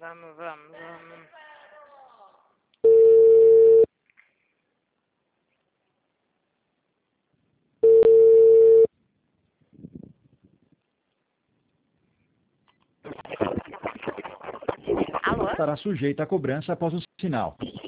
Vamos. Alô? Estará sujeita a cobrança após o sinal.